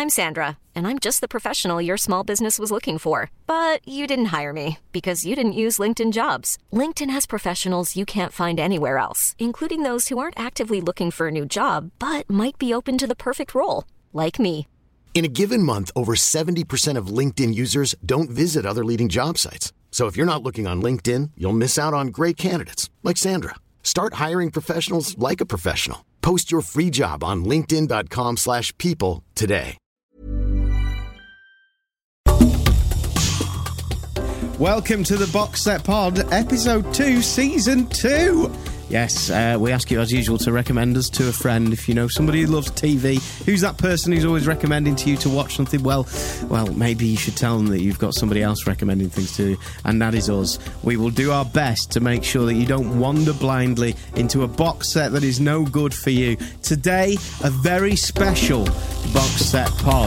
I'm Sandra, and I'm just the professional your small business was looking for. But you didn't hire me because you didn't use LinkedIn Jobs. LinkedIn has professionals you can't find anywhere else, including those who aren't actively looking for a new job, but might be open to the perfect role, like me. In a given month, over 70% of LinkedIn users don't visit other leading job sites. So if you're not looking on LinkedIn, you'll miss out on great candidates like Sandra. Start hiring professionals like a professional. Post your free job on linkedin.com/people today. Welcome to the Box Set Pod, Episode 2, Season 2. Yes, we ask you as usual to recommend us to a friend. If you know somebody who loves TV, who's that person who's always recommending to you to watch something? Well, maybe you should tell them that you've got somebody else recommending things to you, and that is us. We will do our best to make sure that you don't wander blindly into a box set that is no good for you. Today, a very special Box Set Pod.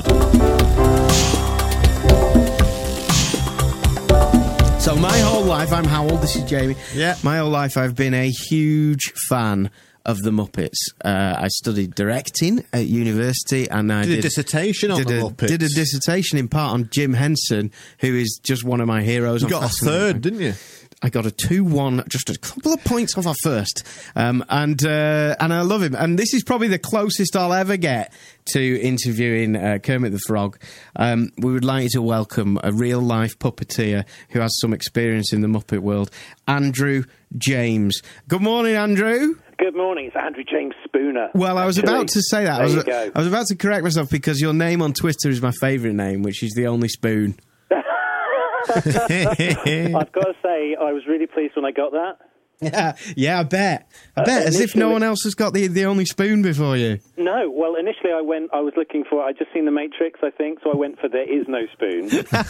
So my whole life, I'm Howell, this is Jamie. Yeah. My whole life I've been a huge fan of the Muppets. I studied directing at university and I did a dissertation on the Muppets. Did a dissertation in part on Jim Henson, who is just one of my heroes. You got a third, didn't you? I got a 2-1, just a couple of points off our first. And I love him. And this is probably the closest I'll ever get to interviewing Kermit the Frog. We would like you to welcome a real-life puppeteer who has some experience in the Muppet world, Andrew James. Good morning, Andrew. Good morning. It's Andrew James Spooner. Well, I was about to say that. I was about to correct myself because your name on Twitter is my favourite name, which is The Only Spoon. I've got to say, I was really pleased when I got that. Yeah, I bet. As if no one else has got the Only Spoon before you. No, well, initially I was looking for, I'd just seen The Matrix, I think, so I went for There Is No Spoon.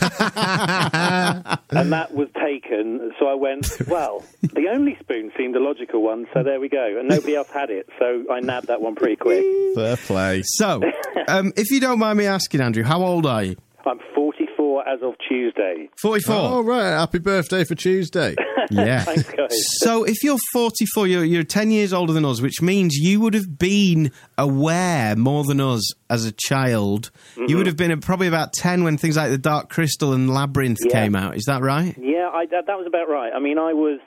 And that was taken, so I went, well, The Only Spoon seemed the logical one, so there we go. And nobody else had it, so I nabbed that one pretty quick. Fair play. So, if you don't mind me asking, Andrew, how old are you? I'm 44 as of Tuesday. 44? Oh, right. Happy birthday for Tuesday. Yeah. Thanks, guys. So if you're 44, you're 10 years older than us, which means you would have been aware more than us as a child. Mm-hmm. You would have been probably about 10 when things like The Dark Crystal and Labyrinth came out. Is that right? Yeah, that was about right. I mean, I was...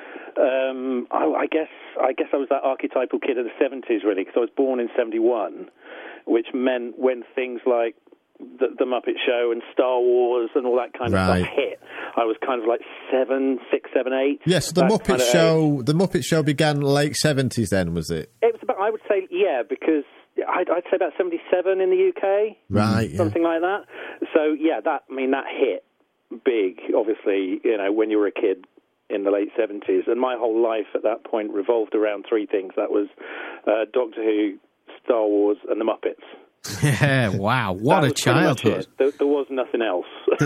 I guess I was that archetypal kid of the 70s, really, because I was born in 71, which meant when things like the Muppet Show and Star Wars and all that kind of stuff hit, I was kind of like 6, 7, 8. Yes, the Muppet Show. The Muppet Show began late 70s. Then was it? It was about. I would say because I'd say about 77 in the UK, right? Something like that. So yeah, that hit big. Obviously, when you were a kid in the late 70s, and my whole life at that point revolved around three things. That was Doctor Who, Star Wars, and the Muppets. Yeah, wow, what a childhood. There was nothing else.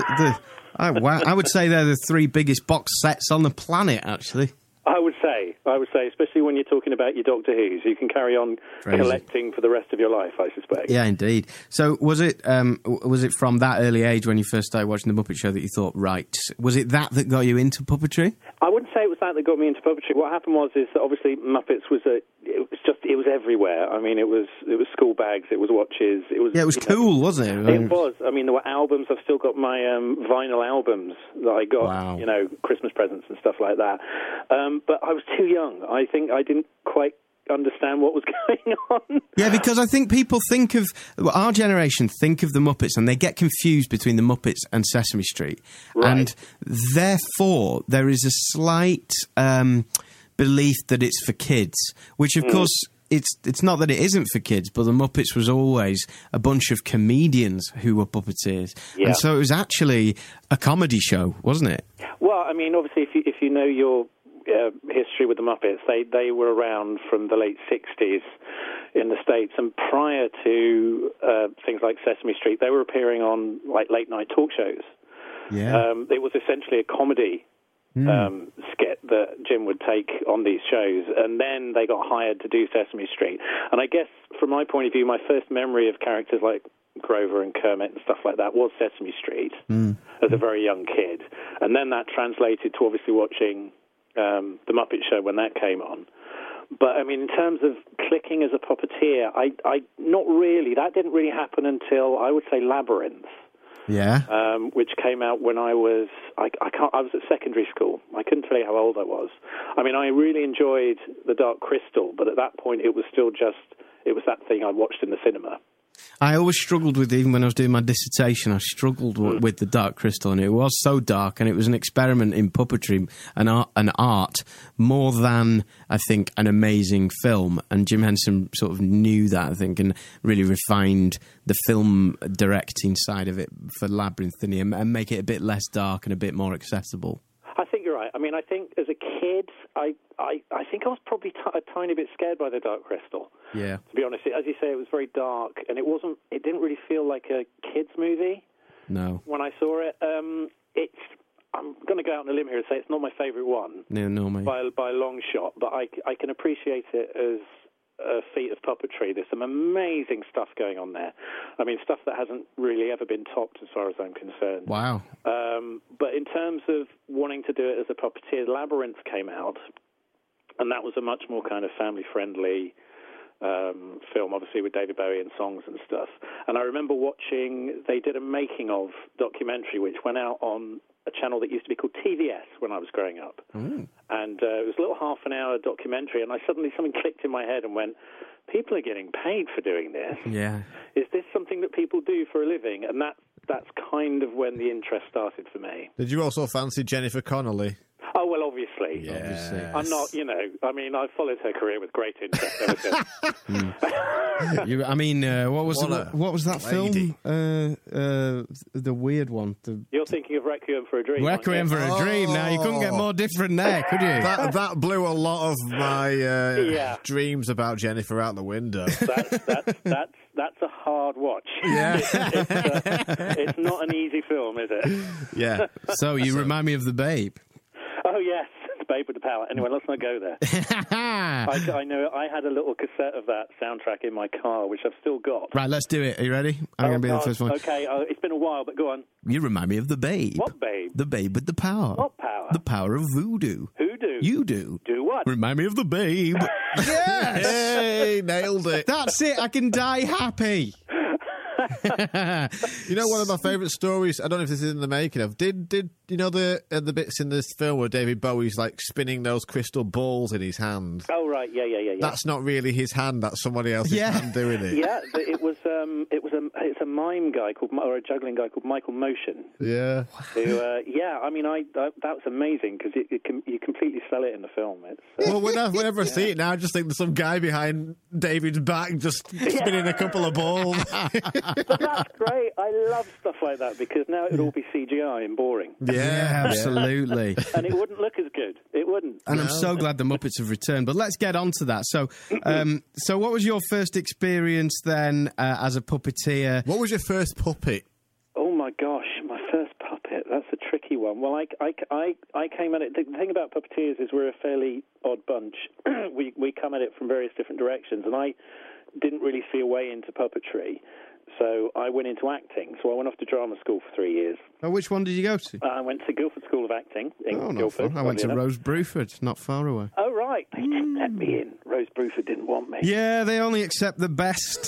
I would say they're the three biggest box sets on the planet, actually. I would say, especially when you're talking about your Doctor Who's, you can carry on collecting for the rest of your life, I suspect. Yeah, indeed. So was it from that early age when you first started watching The Muppet Show that you thought, right, was it that got you into puppetry? I wouldn't say it was that got me into puppetry. What happened was that obviously Muppets was it was everywhere. I mean, it was school bags, it was watches. It was cool, wasn't it? It was. I mean, there were albums. I've still got my vinyl albums that I got, wow. Christmas presents and stuff like that. But I was too young. I think I didn't quite understand what was going on. Yeah, because I think people our generation think of the Muppets and they get confused between the Muppets and Sesame Street. Right. And therefore, there is a slight belief that it's for kids, which of course... It's not that it isn't for kids, but the Muppets was always a bunch of comedians who were puppeteers. Yeah. And so it was actually a comedy show, wasn't it? Well, I mean, obviously, if you know your history with the Muppets, they were around from the late 60s in the States, and prior to things like Sesame Street, they were appearing on like late-night talk shows. Yeah. It was essentially a comedy skit that Jim would take on these shows, and then they got hired to do Sesame Street. And I guess, from my point of view, my first memory of characters like Grover and Kermit and stuff like that was Sesame Street as a very young kid. And then that translated to obviously watching the Muppet Show when that came on. But, I mean, in terms of clicking as a puppeteer, I not really. That didn't really happen until, I would say, Labyrinth. Yeah. Which came out when I was I was at secondary school. I couldn't tell you how old I was. I mean, I really enjoyed The Dark Crystal, but at that point it was that thing I watched in the cinema. I always struggled with, even when I was doing my dissertation, I struggled with The Dark Crystal, and it was so dark, and it was an experiment in puppetry and art more than, I think, an amazing film. And Jim Henson sort of knew that, I think, and really refined the film directing side of it for Labyrinth, and make it a bit less dark and a bit more accessible. I think you're right. I mean, I think as a kid, I think I was probably a tiny bit scared by The Dark Crystal. Yeah. To be honest, as you say, it was very dark, and it didn't really feel like a kids' movie. No. When I saw it, I'm going to go out on a limb here and say it's not my favourite one. No, mate. By a long shot, but I can appreciate it as a feat of puppetry. There's some amazing stuff going on there. I mean, stuff that hasn't really ever been topped as far as I'm concerned. Wow. But in terms of wanting to do it as a puppeteer, Labyrinth came out, and that was a much more kind of family-friendly film, obviously with David Bowie and songs and stuff. And I remember they did a making-of documentary which went out on a channel that used to be called TVS when I was growing up. Mm. And it was a little half-an-hour documentary, and something clicked in my head and went, people are getting paid for doing this. Yeah. Is this something that people do for a living? And that's kind of when the interest started for me. Did you also fancy Jennifer Connelly? Oh, well, obviously. Yes. I'm not, I've followed her career with great interest ever since. What was that lady. film? The weird one. You're thinking of Requiem for a Dream. Requiem for a Dream. Now, you couldn't get more different there, could you? That blew a lot of my dreams about Jennifer out the window. That's a hard watch. Yeah. It's not an easy film, is it? Yeah. So you remind me of The Babe. Oh, yes. Babe with the Power. Anyway, let's not go there. I know I had a little cassette of that soundtrack in my car, which I've still got. Right, let's do it. Are you ready? I'm going to be the first one. Okay, it's been a while, but go on. You remind me of The Babe. What Babe? The Babe with the Power. What power? The power of voodoo. Who do? You do. Do what? Remind me of The Babe. Yes! Hey, nailed it. That's it. I can die happy. You know, one of my favourite stories, I don't know if this is in the making of, did you know the bits in this film where David Bowie's like spinning those crystal balls in his hand? Oh, right, yeah. That's not really his hand, that's somebody else's hand doing it. Yeah, it's a mime guy or a juggling guy called Michael Motion. Yeah. Who, that was amazing because you completely sell it in the film. Well, whenever I see it now, I just think there's some guy behind David's back just spinning a couple of balls. But that's great. I love stuff like that because now it would all be CGI and boring. Yeah, absolutely. And it wouldn't look as good. It wouldn't. And I'm so glad the Muppets have returned. But let's get on to that. So, what was your first experience then as a puppeteer? What was your first puppet? Oh my gosh, my first puppet. That's a tricky one. Well, I came at it. The thing about puppeteers is we're a fairly odd bunch. we come at it from various different directions, and I didn't really see a way into puppetry. So I went into acting. So I went off to drama school for 3 years. Oh, which one did you go to? I went to Guildford School of Acting in Guildford. I went to Rose Bruford, not far away. Oh, right. They didn't let me in. Rose Bruford didn't want me. Yeah, they only accept the best.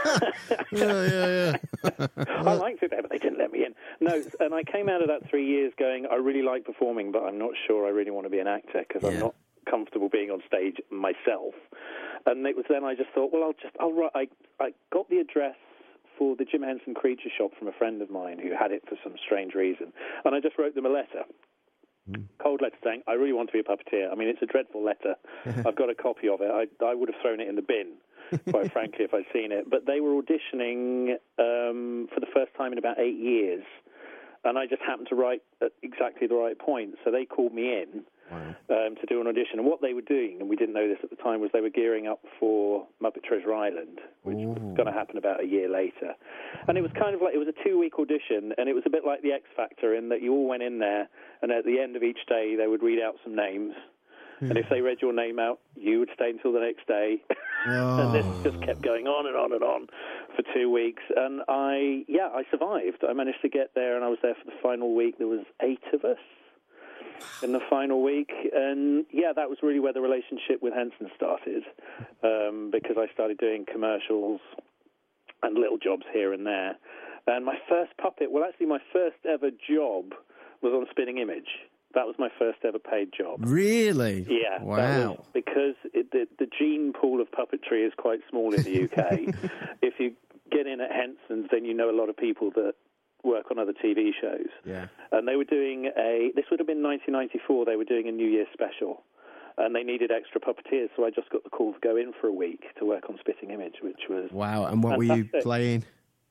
Yeah. I liked it there, but they didn't let me in. No, and I came out of that 3 years going, I really like performing, but I'm not sure I really want to be an actor because I'm not comfortable being on stage myself. And it was then I just thought, well, I'll write. I got the address for the Jim Henson Creature Shop from a friend of mine who had it for some strange reason. And I just wrote them a letter, cold letter saying, I really want to be a puppeteer. I mean, it's a dreadful letter. I've got a copy of it. I would have thrown it in the bin, quite frankly, if I'd seen it. But they were auditioning for the first time in about 8 years. And I just happened to write at exactly the right point. So they called me in to do an audition. And what they were doing, and we didn't know this at the time, was they were gearing up for Muppet Treasure Island, which was going to happen about a year later. And it was kind of like, it was a 2-week audition, and it was a bit like the X Factor in that you all went in there, and at the end of each day they would read out some names. And if they read your name out, you would stay until the next day. And this just kept going on and on and on for 2 weeks. And I survived. I managed to get there, and I was there for the final week. There was 8 of us. in the final week. And, yeah, that was really where the relationship with Henson started, because I started doing commercials and little jobs here and there. And my first puppet, well, actually my first ever job was on Spitting Image. That was my first ever paid job. Really? Yeah. Wow. That was because the gene pool of puppetry is quite small in the UK. If you get in at Henson's, then you know a lot of people that work on other TV shows. Yeah. And they were doing this would have been 1994, they were doing a New Year's special. And they needed extra puppeteers, so I just got the call to go in for a week to work on Spitting Image, which was Wow, and what fantastic. were you playing?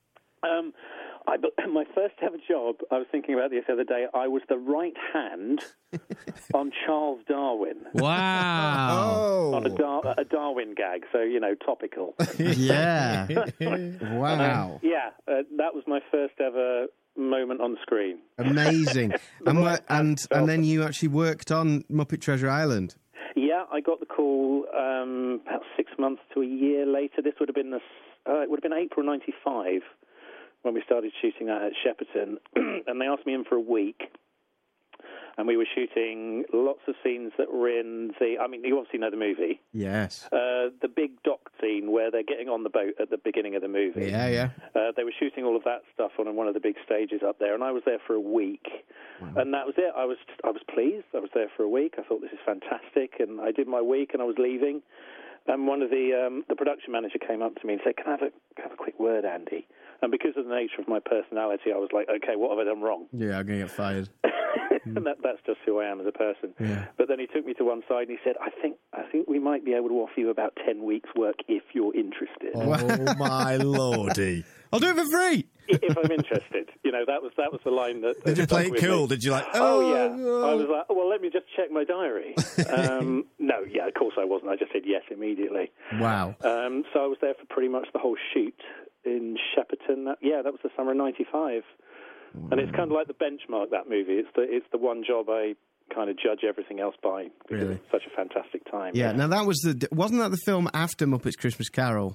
My first ever job, I was thinking about this the other day, I was the right hand on Charles Darwin. Wow. On a Darwin gag, so, topical. Yeah. Wow. That was my first ever moment on screen. Amazing. And then you actually worked on Muppet Treasure Island. Yeah, I got the call about 6 months to a year later. This would have been it would have been April '95 when we started shooting that at Shepperton, and they asked me in for a week. And we were shooting lots of scenes that were in you obviously know the movie. Yes. The big dock scene where they're getting on the boat at the beginning of the movie. Yeah. They were shooting all of that stuff on one of the big stages up there, and I was there for a week. Wow. And that was it. I was pleased. I was there for a week. I thought, this is fantastic, and I did my week, and I was leaving. And one of the production manager came up to me and said, "Can I have a quick word, Andy?" And because of the nature of my personality, I was like, "Okay, what have I done wrong?" Yeah, I'm going to get fired. And that's just who I am as a person. Yeah. But then he took me to one side and he said, I think we might be able to offer you about 10 weeks' work if you're interested. Oh, my lordy. I'll do it for free. If I'm interested. That was the line that... Did you play it cool? Me. Did you Oh, yeah. I was like, well, let me just check my diary. No, of course I wasn't. I just said yes immediately. Wow. So I was there for pretty much the whole shoot in Shepperton. That was the summer of '95. Wow. And it's kind of like the benchmark, that movie. It's the one job I kind of judge everything else by, because really? It's such a fantastic time. Yeah. Now wasn't that the film after Muppets Christmas Carol?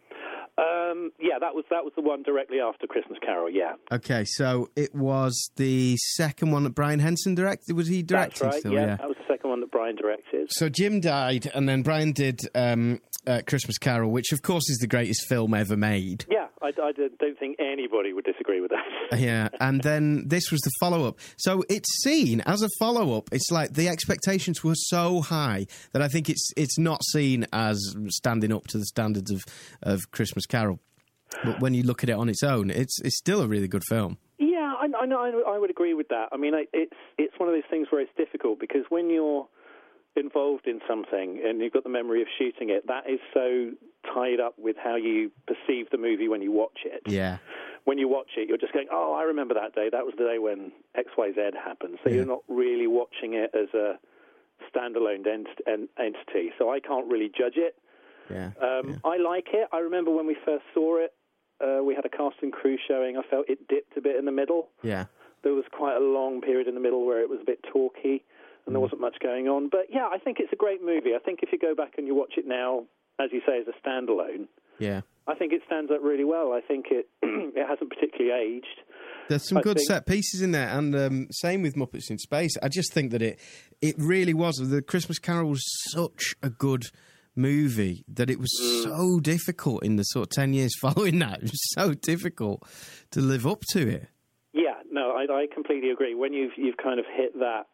That was the one directly after Christmas Carol. Yeah. Okay, so it was the second one that Brian Henson directed. Was he directing? That's right. Still? Yeah, that was the second one that Brian directed. So Jim died, and then Brian did Christmas Carol, which of course is the greatest film ever made. Yeah, I don't think anybody would disagree with that. Yeah, and then this was the follow-up. So it's seen as a follow-up. It's like the expectations were so high that I think it's not seen as standing up to the standards of Christmas Carol. But when you look at it on its own, it's still a really good film. Yeah, I know. I would agree with that. I mean, it's one of those things where it's difficult because when you're involved in something and you've got the memory of shooting it, that is so tied up with how you perceive the movie when you watch it. Yeah. When you watch it, you're just going, oh, I remember that day. That was the day when XYZ happened. So you're not really watching it as a standalone entity. So I can't really judge it. Yeah. I like it. I remember when we first saw it, we had a cast and crew showing. I felt it dipped a bit in the middle. Yeah. There was quite a long period in the middle where it was a bit talky and there wasn't much going on. But, yeah, I think it's a great movie. I think if you go back and you watch it now, as you say, as a standalone, I think it stands up really well. I think it hasn't particularly aged. There's some good set pieces in there, and same with Muppets in Space. I just think that it really was. The Christmas Carol was such a good movie that it was so difficult in the sort of 10 years following that. It was so difficult to live up to it. Yeah, no, I completely agree. When you've kind of hit that,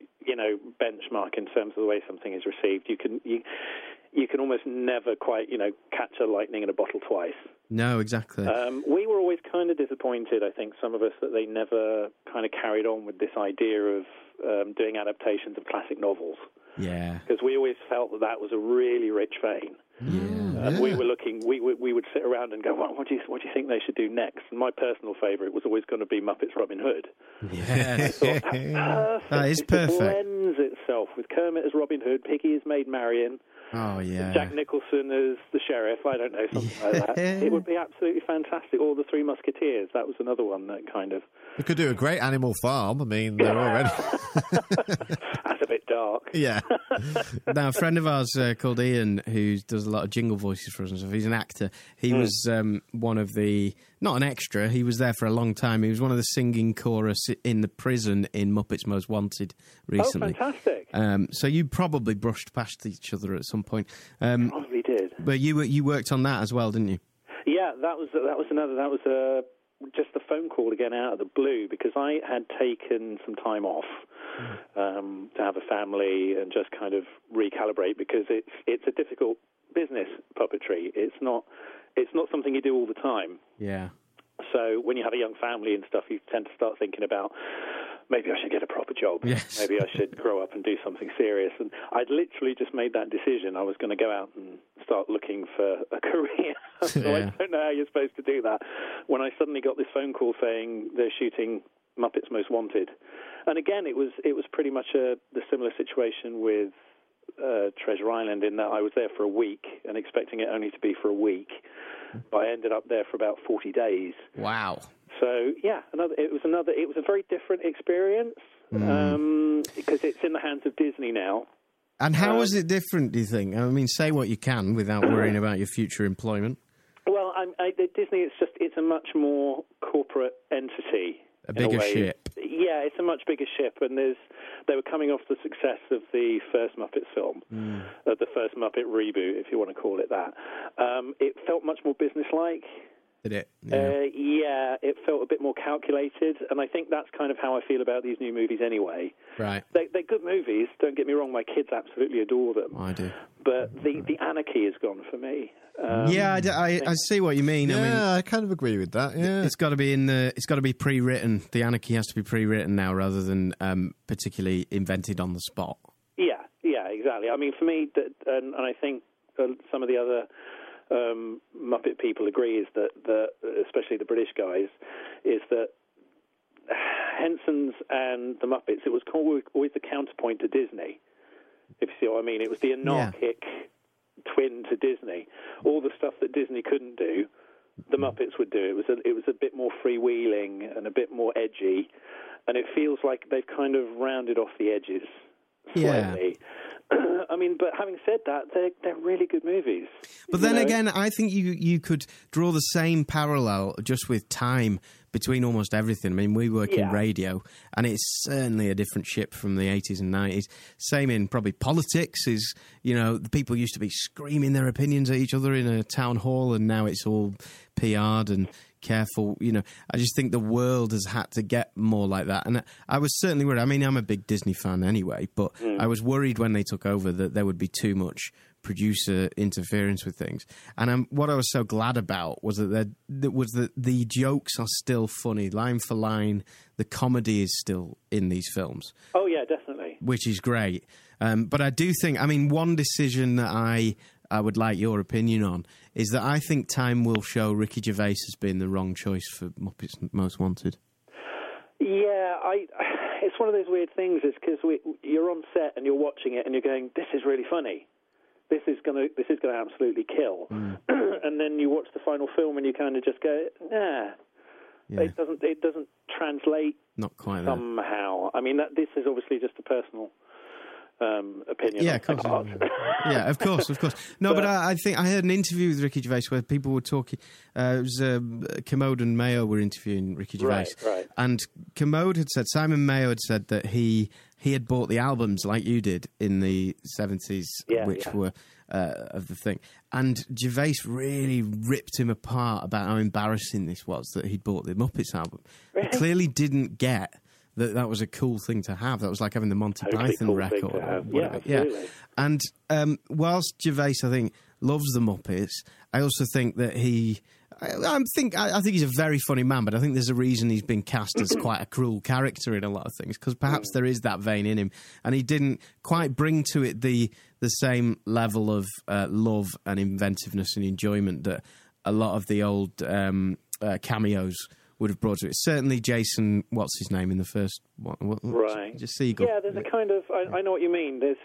benchmark in terms of the way something is received, you can almost never quite, catch a lightning in a bottle twice. No, exactly. We were always kind of disappointed, I think, some of us, that they never kind of carried on with this idea of doing adaptations of classic novels. Yeah. Because we always felt that was a really rich vein. Yeah. We were looking. We would sit around and go, what do you think they should do next? And my personal favourite was always going to be Muppets Robin Hood. Yeah, I thought, that's perfect. That is perfect. It blends itself with Kermit as Robin Hood, Piggy as Maid Marian. Oh, yeah. Jack Nicholson as the sheriff, I don't know, something like that. It would be absolutely fantastic. Or the Three Musketeers, that was another one that kind of... You could do a great Animal Farm. I mean, they're already... That's a bit dark. Yeah. Now, a friend of ours called Ian, who does a lot of jingle voices for us and stuff, he's an actor. He was one of the not an extra. He was there for a long time. He was one of the singing chorus in the prison in Muppets Most Wanted recently. Oh, fantastic! So you probably brushed past each other at some point. Probably did. But you worked on that as well, didn't you? Yeah, that was just a phone call again out of the blue, because I had taken some time off to have a family and just kind of recalibrate, because it's a difficult business, puppetry. It's not something you do all the time. Yeah. So when you have a young family and stuff, you tend to start thinking about, maybe I should get a proper job. Yes. Maybe I should grow up and do something serious. And I'd literally just made that decision. I was going to go out and start looking for a career. So I don't know how you're supposed to do that. When I suddenly got this phone call saying they're shooting Muppets Most Wanted. And again, it was pretty much the similar situation with Treasure Island, in that I was there for a week and expecting it only to be for a week. But I ended up there for about 40 days. Wow. So yeah, it was a very different experience, because it's in the hands of Disney now. And how is it different, do you think? I mean, say what you can without worrying about your future employment. Well, Disney, it's a much more corporate entity. A bigger ship. Yeah, it's a much bigger ship, and they were coming off the success of the first Muppets film, the first Muppet reboot, if you want to call it that. It felt much more businesslike. Did it? Yeah, it felt a bit more calculated, and I think that's kind of how I feel about these new movies anyway. Right. They're good movies, don't get me wrong, my kids absolutely adore them. I do. But the anarchy is gone for me. I see what you mean. I kind of agree with that. Yeah, it's got to be it's got to be pre-written. The anarchy has to be pre-written now, rather than particularly invented on the spot. Yeah, exactly. I mean, for me, and I think some of the other Muppet people agree, is that especially the British guys, is that Henson's and the Muppets, it was always the counterpoint to Disney, if you see what I mean. It was the anarchic twin to Disney. All the stuff that Disney couldn't do, the Muppets would do. It was a bit more freewheeling and a bit more edgy, and it feels like they've kind of rounded off the edges slightly. I mean, but having said that, they're really good movies. But then again, I think you could draw the same parallel just with time between almost everything. I mean, we work in radio, and it's certainly a different ship from the 80s and 90s. Same in probably politics. Is, the people used to be screaming their opinions at each other in a town hall, and now it's all PR'd and careful. I just think the world has had to get more like that. And I was certainly worried. I mean, I'm a big Disney fan anyway, but I was worried when they took over that there would be too much producer interference with things. And what I was so glad about was that the jokes are still funny, line for line. The comedy is still in these films. Oh yeah, definitely. Which is great. But I do think, one decision that I would like your opinion on is that I think time will show Ricky Gervais has been the wrong choice for Muppets Most Wanted. Yeah, it's one of those weird things. It's because you're on set and you're watching it and you're going, "This is really funny. This is gonna absolutely kill." And then you watch the final film and you kind of just go, "Nah." Yeah. It doesn't translate. Not quite somehow. I mean, this is obviously just a personal opinion. Yeah, of course. Yeah, of course. No, but I think I heard an interview with Ricky Gervais where people were talking. It was Commode and Mayo were interviewing Ricky Gervais, right. And Commode had said, Simon Mayo had said that he had bought the albums like you did in the 70s, which were of the thing, and Gervais really ripped him apart about how embarrassing this was that he'd bought the Muppets album. Really? He clearly didn't get that was a cool thing to have. That was like having the Monty Python cool record. Thing to have. Yeah, absolutely. And whilst Gervais, I think, loves the Muppets, I also think that I think he's a very funny man, but I think there's a reason he's been cast as quite a cruel character in a lot of things, because perhaps there is that vein in him, and he didn't quite bring to it the same level of love and inventiveness and enjoyment that a lot of the old cameos would have brought to it. Certainly Jason, what's his name in the first one? Right. Just Segel. Yeah, there's a kind of, I know what you mean. There's,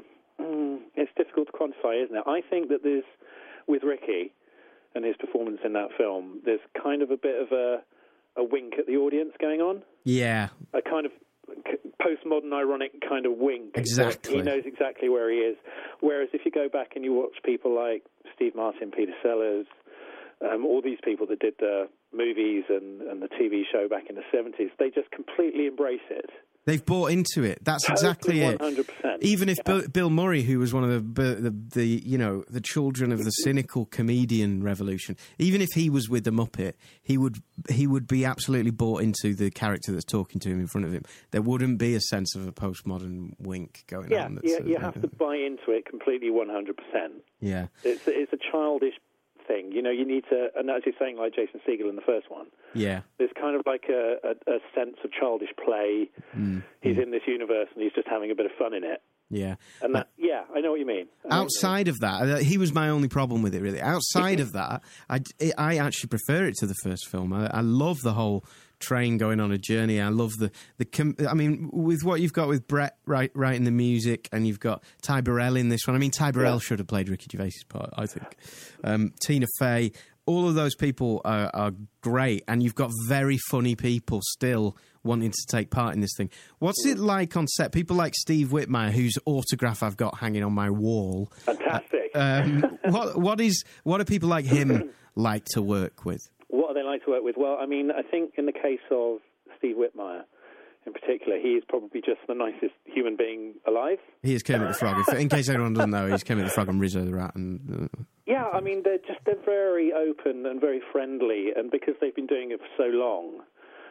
it's difficult to quantify, isn't it? I think that there's, with Ricky and his performance in that film, there's kind of a bit of a wink at the audience going on. Yeah. A kind of postmodern, ironic kind of wink. Exactly. He knows exactly where he is. Whereas if you go back and you watch people like Steve Martin, Peter Sellers, all these people that did the movies and the TV show back in the 70s, they just completely embrace it. They've bought into it. That's exactly it. 100%. Even if Bill Murray, who was one of the children of the cynical comedian revolution, even if he was with the Muppet, he would be absolutely bought into the character that's talking to him in front of him. There wouldn't be a sense of a postmodern wink going on. You have to buy into it completely 100%. Yeah. It's a childish thing. You know, you need to, and as you're saying, like Jason Segel in the first one, there's kind of like a sense of childish play. He's in this universe and he's just having a bit of fun in it. Yeah. And that, I know what you mean. Outside of that, he was my only problem with it, really. Outside of that, I actually prefer it to the first film. I love the whole train going on a journey. I love I mean, with what you've got with Brett writing the music, and you've got Ty Burrell in this one. I mean, Ty Burrell should have played Ricky Gervais's part, I think. Tina Fey, all of those people are great, and you've got very funny people still wanting to take part in this thing. What's it like on set? People like Steve Whitmire, whose autograph I've got hanging on my wall. Fantastic. What are people like him like to work with? What are they like to work with? Well, I mean, I think in the case of Steve Whitmire in particular, he is probably just the nicest human being alive. He is Kermit the Frog. In case anyone doesn't know, he's Kermit the Frog and Rizzo the Rat. Yeah, I mean, they're very open and very friendly, and because they've been doing it for so long,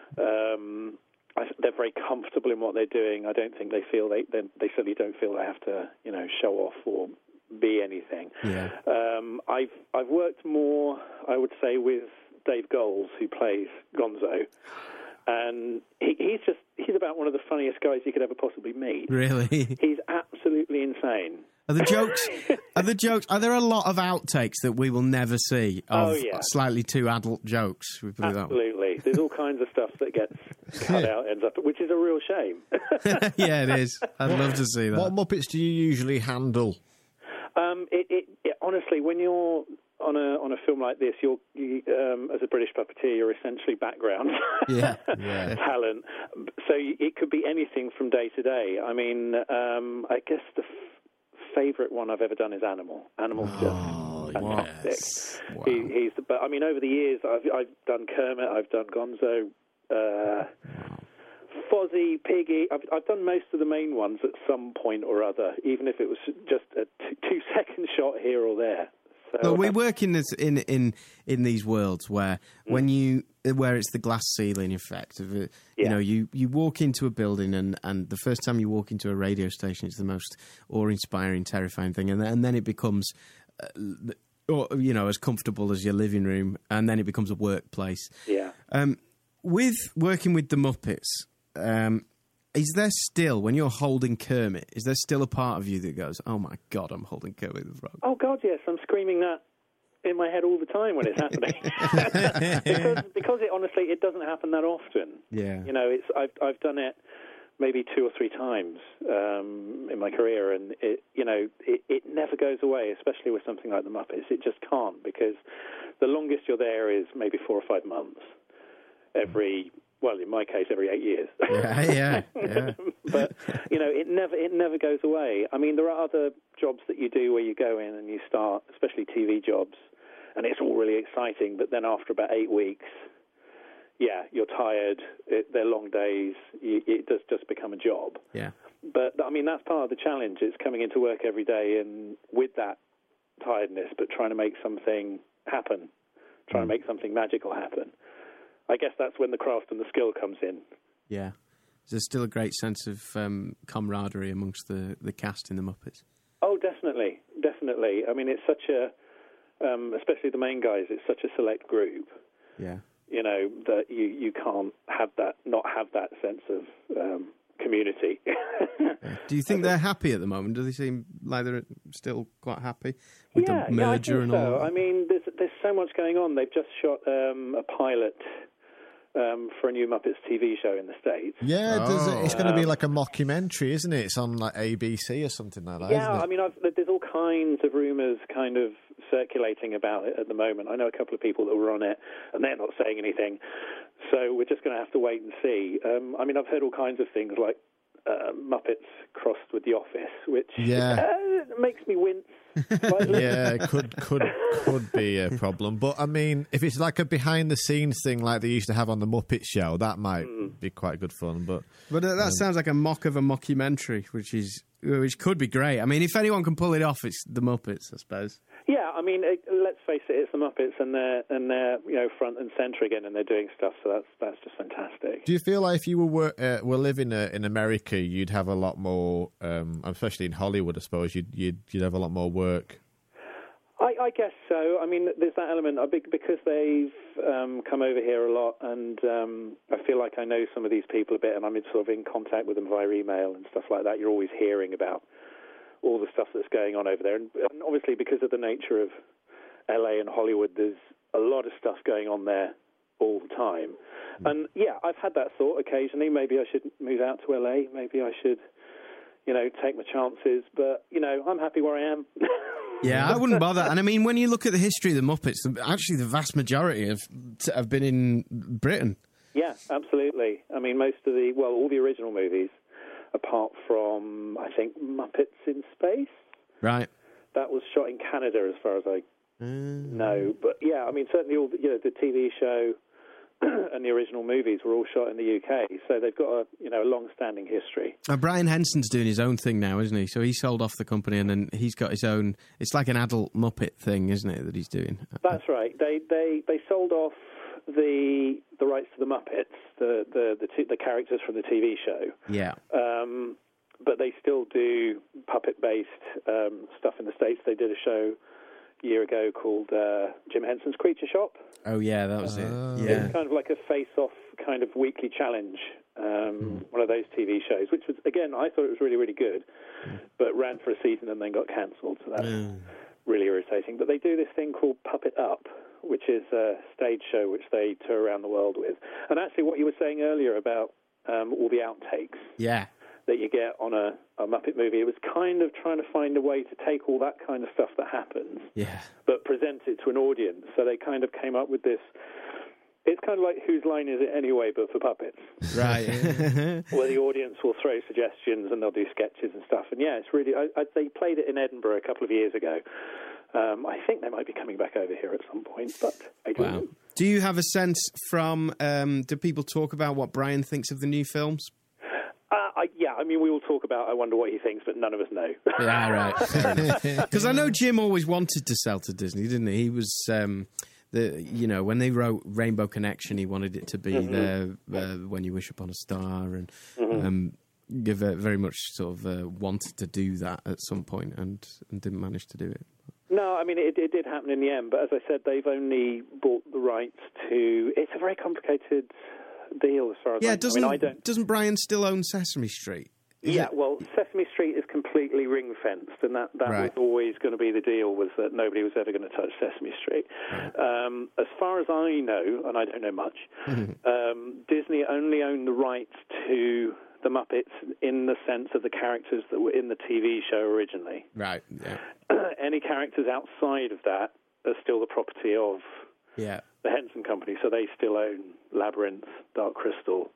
they're very comfortable in what they're doing. I don't think they certainly don't feel they have to, show off or be anything. Yeah. I've worked more, I would say, with Dave Goelz, who plays Gonzo, and he's about one of the funniest guys you could ever possibly meet. Really? He's absolutely insane. Are there a lot of outtakes that we will never see of slightly too adult jokes? Absolutely. There's all kinds of stuff that gets cut out, ends up, which is a real shame. Yeah, it is. I'd love to see that. What Muppets do you usually handle? Honestly, when you're on a film like this, you as a British puppeteer, you're essentially background talent. So it could be anything from day to day. I mean, I guess the favourite one I've ever done is Animal. Animal's just fantastic. Yes. Wow. But I mean, over the years, I've done Kermit, I've done Gonzo, Fozzie, Piggy. I've done most of the main ones at some point or other, even if it was just a 2-second shot here or there. So, we work in this in these worlds where where it's the glass ceiling effect of it. You walk into a building and the first time you walk into a radio station, it's the most awe-inspiring, terrifying thing, and then it becomes as comfortable as your living room, and then it becomes a workplace. Yeah. With working with the Muppets, is there still, when you're holding Kermit, is there still a part of you that goes, oh my God, I'm holding Kermit the Frog? Oh God, yes, I'm screaming that in my head all the time when it's happening. because it doesn't happen that often. Yeah. I've done it maybe 2 or 3 times in my career, and it never goes away, especially with something like the Muppets. It just can't, because the longest you're there is maybe 4 or 5 months. In my case, every 8 years. Yeah. But it never goes away. I mean, there are other jobs that you do where you go in and you start, especially TV jobs, and it's all really exciting. But then after about 8 weeks, you're tired. They're long days. It does just become a job. Yeah. But I mean, that's part of the challenge. It's coming into work every day and with that tiredness, but trying to make something happen, trying to make something magical happen. I guess that's when the craft and the skill comes in. Yeah. There's still a great sense of camaraderie amongst the cast in the Muppets. Oh, definitely. I mean, it's such a, especially the main guys, it's such a select group. Yeah. That you can't not have that sense of community. Do you think they're happy at the moment? Do they seem like they're still quite happy with the merger and all? I mean, there's so much going on. They've just shot a pilot for a new Muppets TV show in the States. Yeah, it's going to be like a mockumentary, isn't it? It's on like ABC or something like that, isn't it? I mean, there's all kinds of rumours kind of circulating about it at the moment. I know a couple of people that were on it, and they're not saying anything. So we're just going to have to wait and see. I mean, I've heard all kinds of things like Muppets crossed with The Office, which makes me wince Yeah, it could be a problem. But I mean, if it's like a behind the scenes thing like they used to have on the Muppet Show, that might be quite good fun. But that sounds like a mock of a mockumentary, which could be great. I mean, if anyone can pull it off, it's the Muppets, I suppose. Yeah, I mean, let's face it, it's the Muppets, and they're front and centre again, and they're doing stuff. So that's just fantastic. Do you feel like if you were living in America, you'd have a lot more, especially in Hollywood, I suppose you'd have a lot more work? I guess so. I mean, there's that element because they've come over here a lot, and I feel like I know some of these people a bit, and I'm sort of in contact with them via email and stuff like that. You're always hearing about all the stuff that's going on over there. And obviously because of the nature of LA and Hollywood, there's a lot of stuff going on there all the time. And yeah, I've had that thought occasionally. Maybe I should move out to LA. Maybe I should, take my chances. But, I'm happy where I am. Yeah, I wouldn't bother. And I mean, when you look at the history of the Muppets, actually the vast majority have been in Britain. Yeah, absolutely. I mean, all the original movies, apart from, I think, Muppets in Space. Right. That was shot in Canada, as far as I know. But, yeah, I mean, certainly all the TV show and the original movies were all shot in the UK. So they've got a long-standing history. Brian Henson's doing his own thing now, isn't he? So he sold off the company and then he's got his own... It's like an adult Muppet thing, isn't it, that he's doing? That's right. They sold off the rights to the Muppets, the characters from the TV show. Yeah. But they still do puppet-based stuff in the States. They did a show a year ago called Jim Henson's Creature Shop. Oh, yeah, that was it. Yeah. It's kind of like a face-off kind of weekly challenge, one of those TV shows, which was, again, I thought it was really, really good, but ran for a season and then got cancelled, so that's really irritating. But they do this thing called Puppet Up, which is a stage show which they tour around the world with. And actually what you were saying earlier about all the outtakes that you get on a Muppet movie, it was kind of trying to find a way to take all that kind of stuff that happens, but present it to an audience. So they kind of came up with this. It's kind of like Whose Line Is It Anyway, but for puppets. Right. Where the audience will throw suggestions and they'll do sketches and stuff. And yeah, it's really... they played it in Edinburgh a couple of years ago. I think they might be coming back over here at some point, but I don't know. Do you have a sense from... do people talk about what Brian thinks of the new films? Yeah, I mean, we all talk about I wonder what he thinks, but none of us know. Yeah, right. Because I know Jim always wanted to sell to Disney, didn't he? He was... when they wrote Rainbow Connection, he wanted it to be there When You Wish Upon a Star, and very much sort of wanted to do that at some point and didn't manage to do it. No, I mean, it did happen in the end, but as I said, they've only bought the rights to... It's a very complicated deal as far as doesn't Brian still own Sesame Street? Well, Sesame Street is completely ring-fenced, and that was always going to be the deal, was that nobody was ever going to touch Sesame Street. Right. As far as I know, and I don't know much, Disney only owned the rights to the Muppets in the sense of the characters that were in the TV show originally. Right, yeah. Any characters outside of that are still the property of the Henson Company, so they still own Labyrinth, Dark Crystal,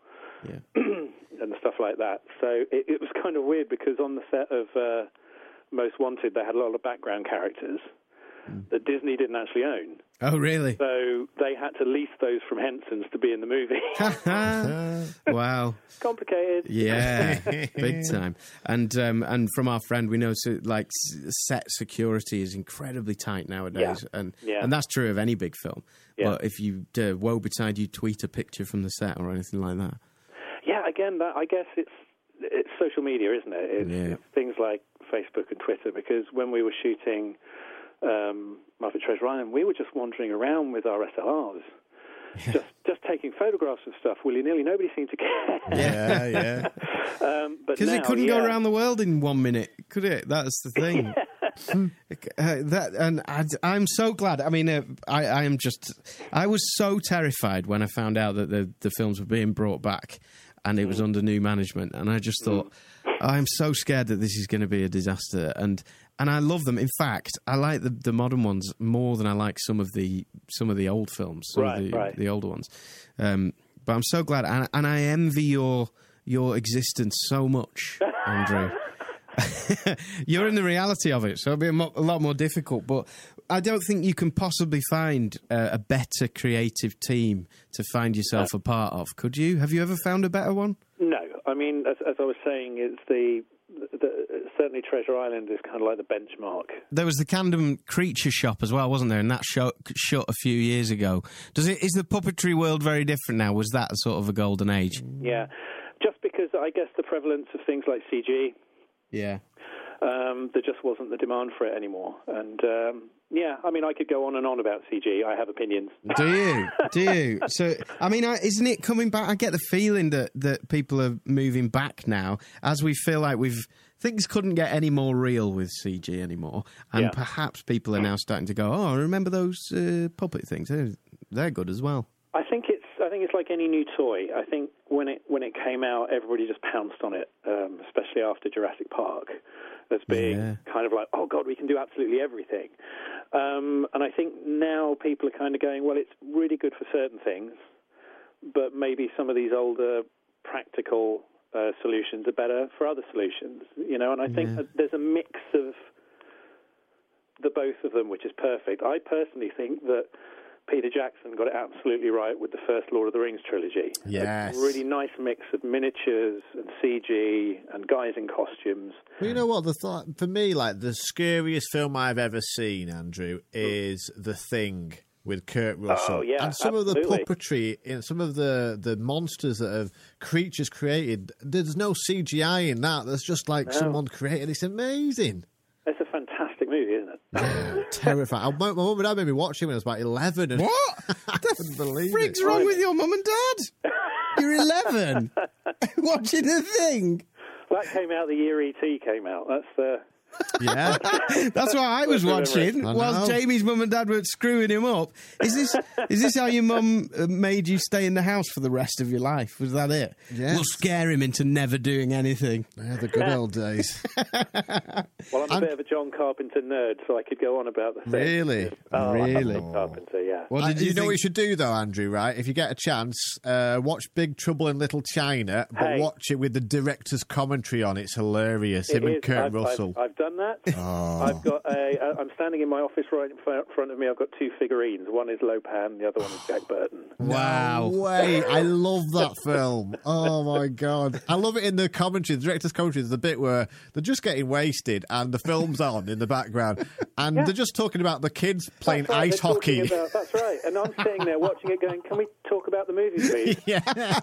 and stuff like that. So it was kind of weird because on the set of Most Wanted, they had a lot of background characters that Disney didn't actually own. Oh, really? So they had to lease those from Henson's to be in the movie. Wow. Complicated. Yeah, big time. And from our friend, we know set security is incredibly tight nowadays, and that's true of any big film. Yeah. But if you woe betide you tweet a picture from the set or anything like that. Yeah, again, I guess it's social media, isn't it? It's things like Facebook and Twitter, because when we were shooting Muppet Treasure Island, we were just wandering around with our SLRs, just taking photographs of stuff willy-nilly. Nobody seemed to care. Because it couldn't go around the world in 1 minute, could it? That's the thing. I'm so glad. I mean, I was so terrified when I found out that the films were being brought back and it was under new management, and I just thought, I'm so scared that this is going to be a disaster, and I love them. In fact, I like the modern ones more than I like some of the old films, the older ones. But I'm so glad, and I envy your existence so much, Andrew. You're in the reality of it, so it'll be a lot more difficult. But I don't think you can possibly find a better creative team to find yourself a part of. Could you? Have you ever found a better one? No. I mean, as I was saying, it's certainly Treasure Island is kind of like the benchmark. There was the Camden Creature Shop as well, wasn't there? And that shut a few years ago. Is the puppetry world very different now? Was that sort of a golden age? Yeah. Just because I guess the prevalence of things like CG... Yeah. There just wasn't the demand for it anymore. And, yeah, I mean, I could go on and on about CG. I have opinions. Do you? So, I mean, isn't it coming back? I get the feeling that people are moving back now, as we feel like things couldn't get any more real with CG anymore. And perhaps people are now starting to go, oh, remember those puppet things? They're good as well. I think it's like any new toy. I think when it came out, everybody just pounced on it, especially after Jurassic Park, as being kind of like, oh God, we can do absolutely everything. And I think now people are kind of going, well, it's really good for certain things, but maybe some of these older practical solutions are better for other solutions, you know. And I think that there's a mix of the both of them, which is perfect. I personally think that Peter Jackson got it absolutely right with the first Lord of the Rings trilogy. Yes. A really nice mix of miniatures and CG and guys in costumes. Well, you know what? For me, like, the scariest film I've ever seen, Andrew, is The Thing with Kurt Russell. Oh, yeah, and some absolutely. of the puppetry, and some of the monsters that have creatures created, there's no CGI in that. There's just like someone created. It's amazing. It's a fantastic movie, isn't it? Terrifying. My mum and dad made me watch it when I was about 11. And what? I couldn't believe it. What's wrong with your mum and dad? You're 11, watching The Thing. That came out the year E.T. came out. That's the... Yeah. That's what I was watching whilst Jamie's mum and dad were screwing him up. Is this how your mum made you stay in the house for the rest of your life? Was that it? Yes. We'll scare him into never doing anything. Yeah, the good old days. Well, I'm a bit of a John Carpenter nerd, so I could go on about The Thing. Really? Really? John Carpenter, yeah. What did you know what you should do, though, Andrew, right? If you get a chance, watch Big Trouble in Little China, but watch it with the director's commentary on. It's hilarious. Him and Kurt Russell. I've done that. I've got I'm standing in my office right in front of me. I've got two figurines. One is Lopan, the other one is Jack Burton. Wow. No way. I love that film. Oh, my God. I love it in the commentary, the director's commentary. There's a bit where they're just getting wasted and the film's on in the background. And they're just talking about the kids playing ice hockey. That's right. And I'm sitting there watching it going, can we talk about the movie, please? Yeah,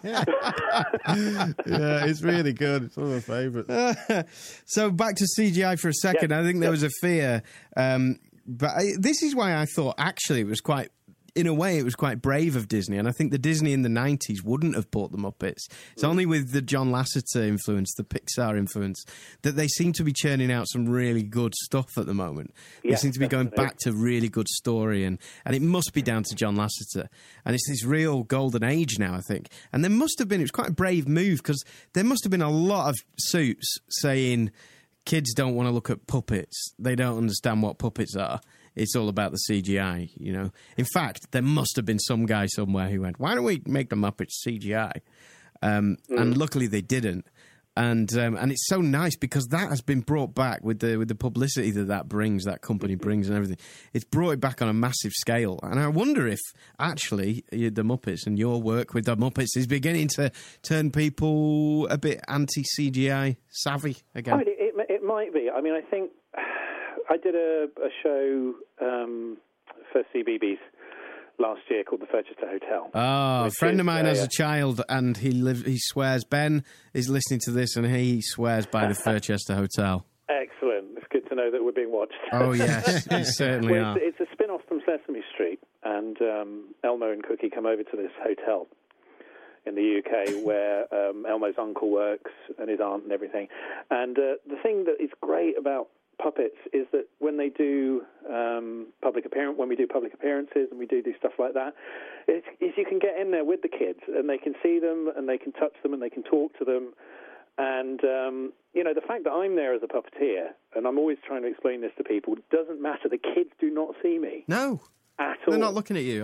it's really good. It's one of my favourites. So back to CGI for a second. I think there was a fear. But this is why I thought, actually, it was quite brave of Disney. And I think the Disney in the 90s wouldn't have bought the Muppets. It's only with the John Lasseter influence, the Pixar influence, that they seem to be churning out some really good stuff at the moment. They seem to be going back to really good story. And it must be down to John Lasseter. And it's this real golden age now, I think. And there must have been, it was quite a brave move, because there must have been a lot of suits saying, kids don't want to look at puppets. They don't understand what puppets are. It's all about the CGI, you know. In fact, there must have been some guy somewhere who went, why don't we make the Muppets CGI? And luckily they didn't. And it's so nice because that has been brought back with the publicity that brings, that company brings and everything. It's brought it back on a massive scale. And I wonder if actually the Muppets and your work with the Muppets is beginning to turn people a bit anti-CGI savvy again. I mean, it might be. I mean, I think I did a show for CBeebies last year called The Furchester Hotel. Oh, a friend of mine has a child, and he swears. Ben is listening to this, and he swears by The Furchester Hotel. Excellent. It's good to know that we're being watched. Oh, yes, you certainly are. It's a spin-off from Sesame Street, and Elmo and Cookie come over to this hotel in the UK where Elmo's uncle works and his aunt and everything. And the thing that is great about puppets is that when they do public appearances and we do stuff like that, is you can get in there with the kids and they can see them and they can touch them and they can talk to them. And, you know, the fact that I'm there as a puppeteer, and I'm always trying to explain this to people, doesn't matter. The kids do not see me. No. At all. They're not looking at you, are they?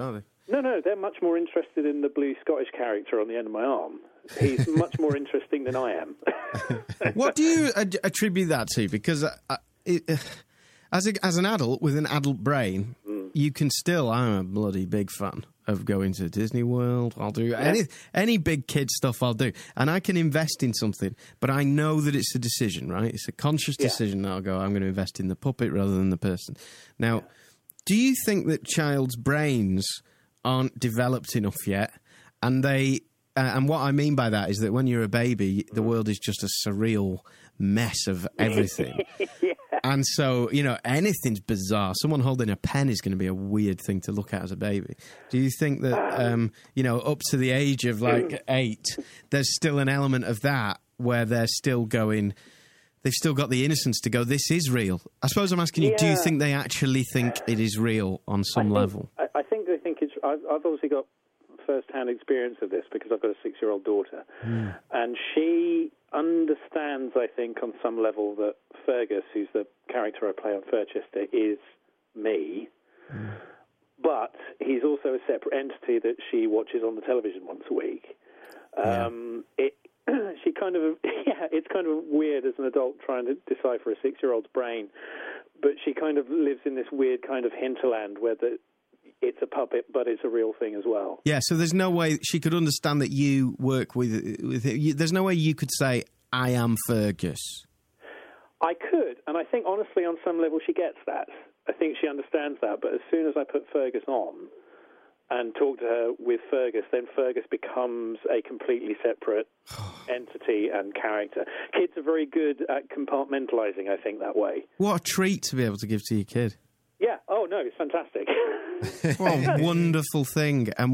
No, they're much more interested in the blue Scottish character on the end of my arm. He's much more interesting than I am. What do you attribute that to? Because as an adult with an adult brain, you can still... I'm a bloody big fan of going to Disney World. I'll do any big kid stuff I'll do. And I can invest in something, but I know that it's a decision, right? It's a conscious decision that I'll go, I'm going to invest in the puppet rather than the person. Now, do you think that child's brains aren't developed enough yet? And and what I mean by that is that when you're a baby, the world is just a surreal mess of everything. And so, anything's bizarre. Someone holding a pen is going to be a weird thing to look at as a baby. Do you think that, up to the age of 8, there's still an element of that where they're still going, they've still got the innocence to go, this is real? I suppose I'm asking you, do you think they actually think it is real on some level? I think they think it's... I've obviously got first-hand experience of this because I've got a 6-year-old daughter. And she understands, I think, on some level that Fergus, who's the character I play on Furchester, is me. But he's also a separate entity that she watches on the television once a week. She kind of... it's kind of weird as an adult trying to decipher a 6-year-old's brain. But she kind of lives in this weird kind of hinterland where it's a puppet, but it's a real thing as well. Yeah, so there's no way she could understand that you work with it. There's no way you could say, I am Fergus. I could, and I think, honestly, on some level, she gets that. I think she understands that, but as soon as I put Fergus on and talk to her with Fergus, then Fergus becomes a completely separate entity and character. Kids are very good at compartmentalising, I think, that way. What a treat to be able to give to your kid. Yeah. Oh, no, it's fantastic. What a wonderful thing. And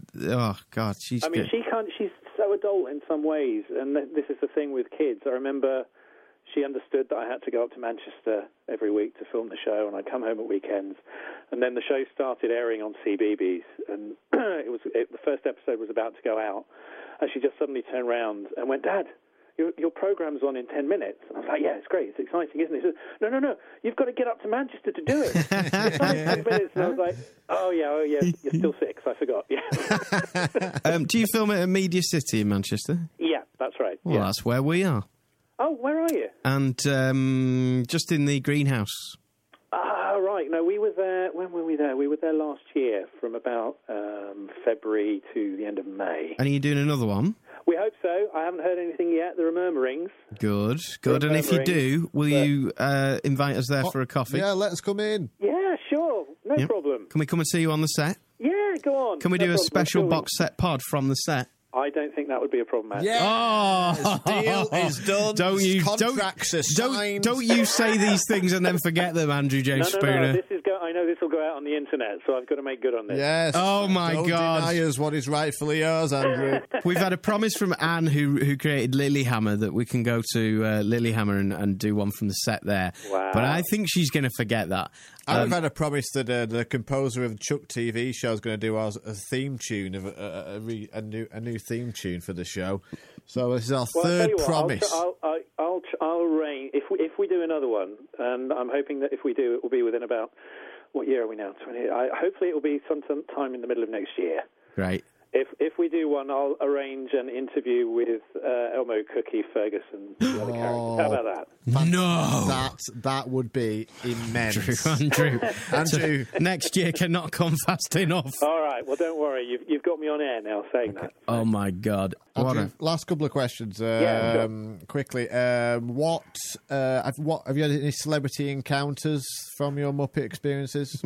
she's good. She's so adult in some ways, and this is the thing with kids. I remember she understood that I had to go up to Manchester every week to film the show, and I'd come home at weekends. And then the show started airing on CBeebies, and the first episode was about to go out, and she just suddenly turned around and went, Dad, your program's on in 10 minutes. And I was like, yeah, it's great. It's exciting, isn't it? She said, no. You've got to get up to Manchester to do it. It's only 10 minutes. And I was like, oh, yeah, you're still 6. I forgot. Yeah. Do you film it at Media City in Manchester? Yeah, that's right. Well, that's where we are. Oh, where are you? And just in the greenhouse. Right. No, we were there. When were we there? We were there last year from about February to the end of May. And are you doing another one? We hope so. I haven't heard anything yet. There are murmurings. Good. And if you do, will you invite us there for a coffee? Yeah, let us come in. Yeah, sure. No problem. Can we come and see you on the set? Yeah, go on. Can we do a special box set pod from the set? I don't think that would be a problem, Matt. Yeah. Deal is done. Contracts are signed. Don't you say these things and then forget them, Andrew James Spooner. No. I know this will go out on the internet, so I've got to make good on this. Yes. Oh my God. Don't deny us what is rightfully yours, Andrew. We've had a promise from Anne, who created Lilyhammer, that we can go to Lilyhammer and do one from the set there. Wow. But I think she's going to forget that. I've had a promise that the composer of the Chuck TV show is going to do a theme tune of a new theme tune for the show. So this is our third promise. I'll arrange if we do another one, and I'm hoping that if we do, it will be within about, what year are we now? 20. Hopefully, it will be sometime in the middle of next year. Right. If we do one, I'll arrange an interview with Elmo, Cookie, Fergus, and the other characters. How about that? No! That would be immense. Andrew. Next year cannot come fast enough. All right, well, don't worry. You've got me on air now saying that. Oh, my God. Andrew, last couple of questions. Quickly. What have you had any celebrity encounters from your Muppet experiences?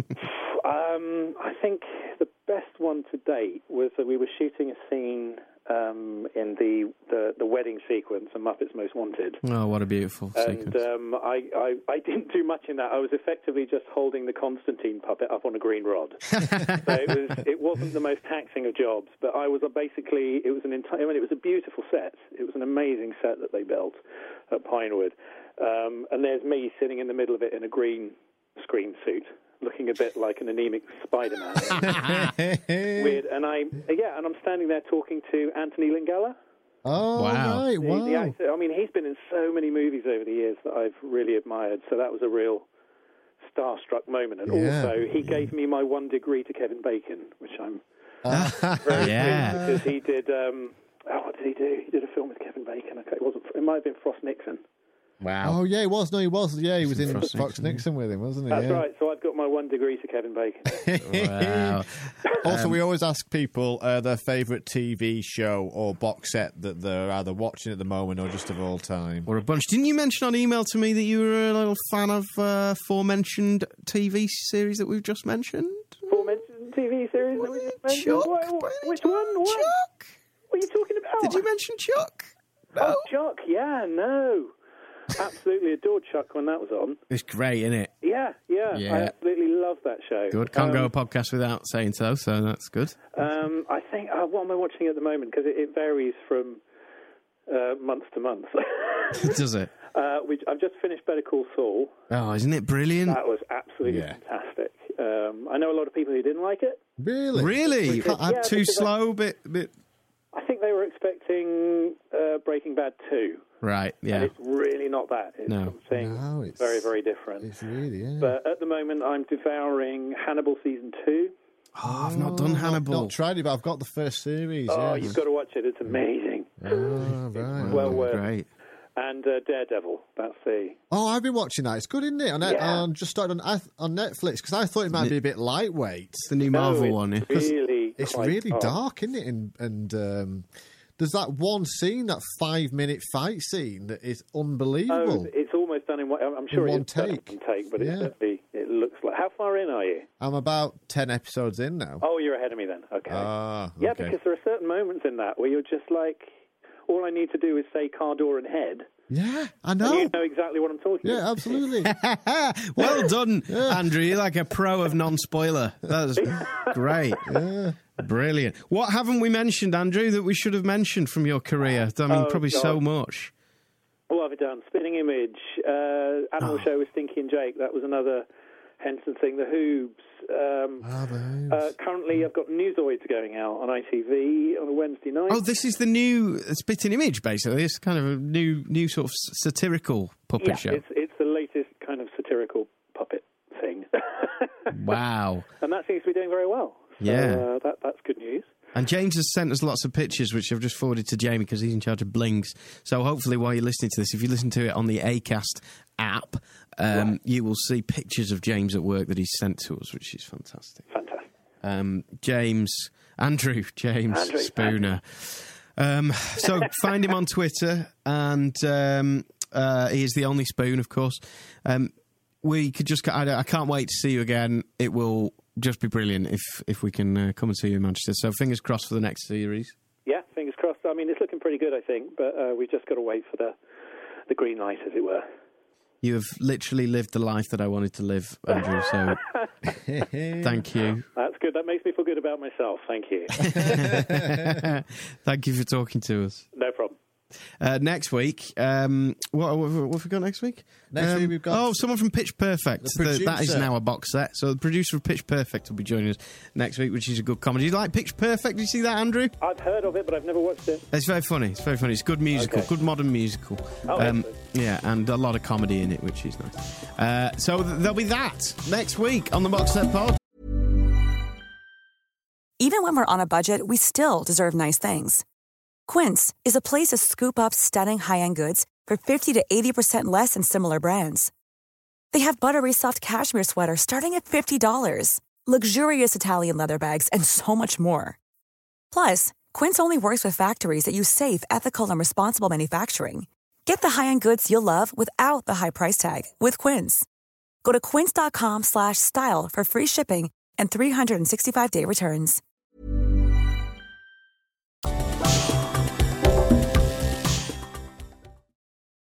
I think the best one to date was that we were shooting a scene in the wedding sequence of Muppets Most Wanted. Oh, what a beautiful sequence. And I didn't do much in that. I was effectively just holding the Constantine puppet up on a green rod. So it wasn't the most taxing of jobs, but I was basically, it was a beautiful set. It was an amazing set that they built at Pinewood. And there's me sitting in the middle of it in a green screen suit, looking a bit like an anemic Spider-Man. Weird. And I'm standing there talking to Anthony Lingala. Oh, wow. Right. Wow. The actor. I mean, he's been in so many movies over the years that I've really admired. So that was a real starstruck moment. And also, he gave me my 1 degree to Kevin Bacon, which I'm Yeah. Because he did. What did he do? He did a film with Kevin Bacon. Okay, it might have been Frost Nixon. Wow. Oh, yeah, he was. No, he was. Yeah, he was in Frost Fox Nixon with him, wasn't he? That's yeah. right. So I've got my 1 degree to Kevin Bacon. Wow. Also, we always ask people their favourite TV show or box set that they're either watching at the moment or just of all time. Or a bunch. Didn't you mention on email to me that you were a little fan of aforementioned TV series that we've just mentioned? Aforementioned TV series that we just mentioned? Chuck? Which one? What? Chuck? What are you talking about? Did you mention Chuck? No. Oh, Chuck, yeah, no. Absolutely adored Chuck when that was on. It's great, isn't it? Yeah. I absolutely love that show. Good. Can't go a podcast without saying so that's good. I think, what am I watching at the moment? Because it varies from month to month. Does it? I've just finished Better Call Saul. Oh, isn't it brilliant? That was absolutely fantastic. I know a lot of people who didn't like it. Really? Really? Yeah, Too slow? Bit. I think they were expecting Breaking Bad 2. Right, yeah. And it's really not that. It's something it's very, very different. It's really, yeah. But at the moment, I'm devouring Hannibal Season 2. Oh, I've not done Hannibal. I've not tried it, but I've got the first series. Oh, yes. you've got to watch it. It's amazing. Oh, right. Well worth it. Great. And Daredevil, that's the... Oh, I've been watching that. It's good, isn't it? I just started on Netflix because I thought it might be a bit lightweight. It's the new Marvel one. Yeah. It's really dark, isn't it? And there's that one scene, that 5-minute fight scene, that is unbelievable. Oh, it's almost done in one... I'm sure in one it's done in take. one take, but it looks like... How far in are you? I'm about 10 episodes in now. Oh, you're ahead of me then. Okay. Yeah, because there are certain moments in that where you're just like... All I need to do is say car door and head. Yeah, I know. And you know exactly what I'm talking about. Yeah, absolutely. Well done, Andrew. You're like a pro of non-spoiler. That was great. Yeah. Brilliant. What haven't we mentioned, Andrew, that we should have mentioned from your career? I mean, probably so much. What have I done? Spinning Image, Animal Show with Stinky and Jake. That was another Henson thing. The Hoobs. The Hoobs. Currently, I've got Newzoids going out on ITV on a Wednesday night. Oh, this is the new Spitting Image, basically. It's kind of a new sort of satirical puppet show. It's the latest kind of satirical puppet thing. Wow. And that seems to be doing very well. So, yeah. That's good news. And James has sent us lots of pictures, which I've just forwarded to Jamie because he's in charge of Blings. So hopefully while you're listening to this, if you listen to it on the Acast app, you will see pictures of James at work that he's sent to us, which is fantastic. Fantastic. Andrew James Spooner. So find him on Twitter, and he is the only Spoon, of course. We could just... I can't wait to see you again. It will just be brilliant if we can come and see you in Manchester. So fingers crossed for the next series. Yeah, fingers crossed. I mean, it's looking pretty good, I think, but we've just got to wait for the green light, as it were. You have literally lived the life that I wanted to live, Andrew, so thank you. That's good. That makes me feel good about myself. Thank you. Thank you for talking to us. No problem. Next week, what have we got next week? Next week we've got... someone from Pitch Perfect. That is now a box set. So the producer of Pitch Perfect will be joining us next week, which is a good comedy. Do you like Pitch Perfect? Did you see that, Andrew? I've heard of it, but I've never watched it. It's very funny. It's good musical, good modern musical. Yeah, and a lot of comedy in it, which is nice. So there'll be that next week on the Box Set Pod. Even when we're on a budget, we still deserve nice things. Quince is a place to scoop up stunning high-end goods for 50 to 80% less than similar brands. They have buttery soft cashmere sweaters starting at $50, luxurious Italian leather bags, and so much more. Plus, Quince only works with factories that use safe, ethical, and responsible manufacturing. Get the high-end goods you'll love without the high price tag with Quince. Go to quince.com/style for free shipping and 365-day returns.